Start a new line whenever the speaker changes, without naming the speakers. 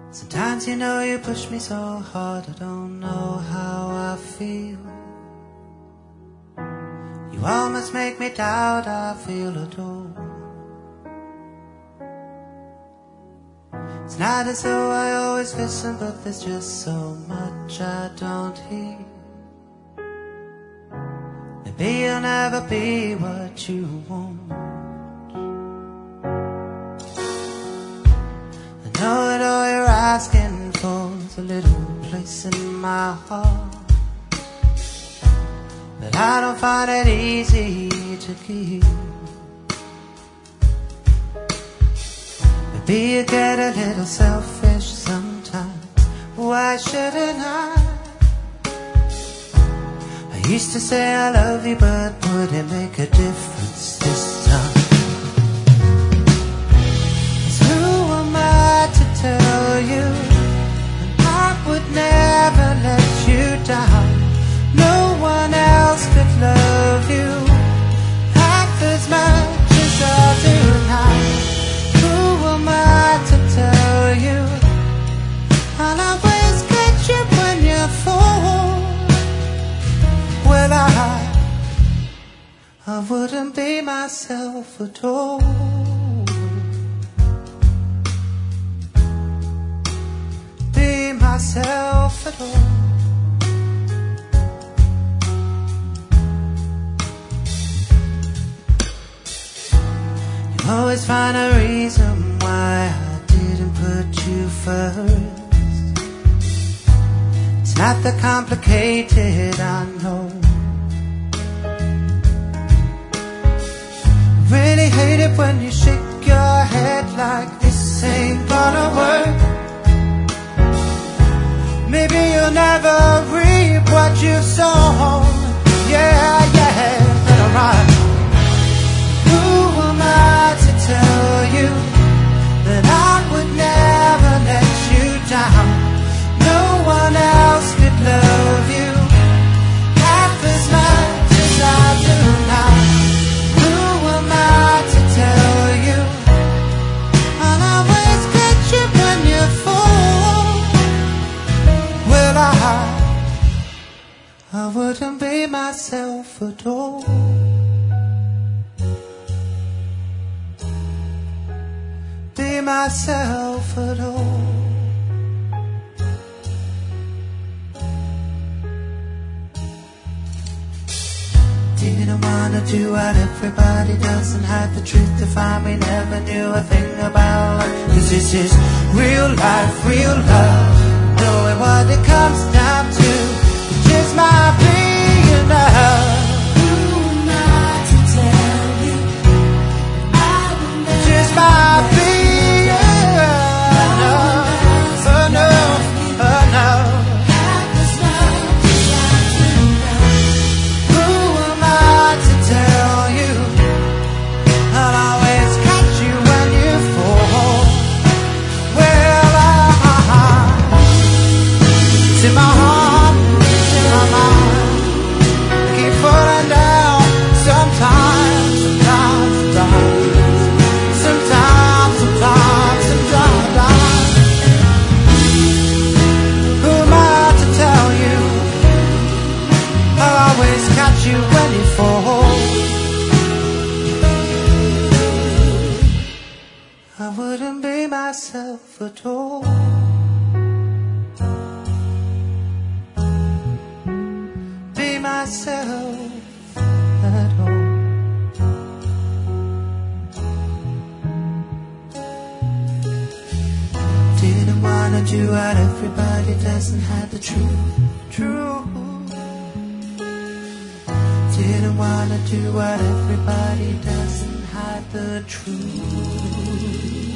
Sometimes you know you push me so hard, I don't know how I feel. You almost make me doubt I feel at all. It's not as though I always listen, but there's just so much I don't hear. Maybe I'll never be what you want. I know that all you're asking for is a little place in my heart, but I don't find it easy to give. Maybe you get a little selfish sometimes. Why shouldn't I? I used to say I love you, but would it make a difference this time? 'Cause who am I to tell you that I would never let you down? No one else could love you half as much as I do now. Who am I to tell you I'll always get you when you fall? Well, I wouldn't be myself at all. Be myself at all. You always find a reason why I didn't put you first. It's not that complicated, I know. Really hate it when you shake your head like this ain't gonna work. Maybe you'll never reap what you've sown. Yeah, but alright. Who am I to tell you that I would never let you down? No one else could love you half as much as I do now. Who am I to tell you I'll always get you when you fall? Well, I wouldn't be myself at all. Be myself at all. Didn't wanna do what everybody does and hide the truth to find we never knew a thing about love. 'Cause this is real life, real love. Knowing what it comes down to just might be enough. Who am I to tell you I will never just might be you when you fall. I wouldn't be myself at all. Be myself at all. Didn't wanna do what everybody does and hide the truth. Didn't wanna do what everybody does and hide the truth.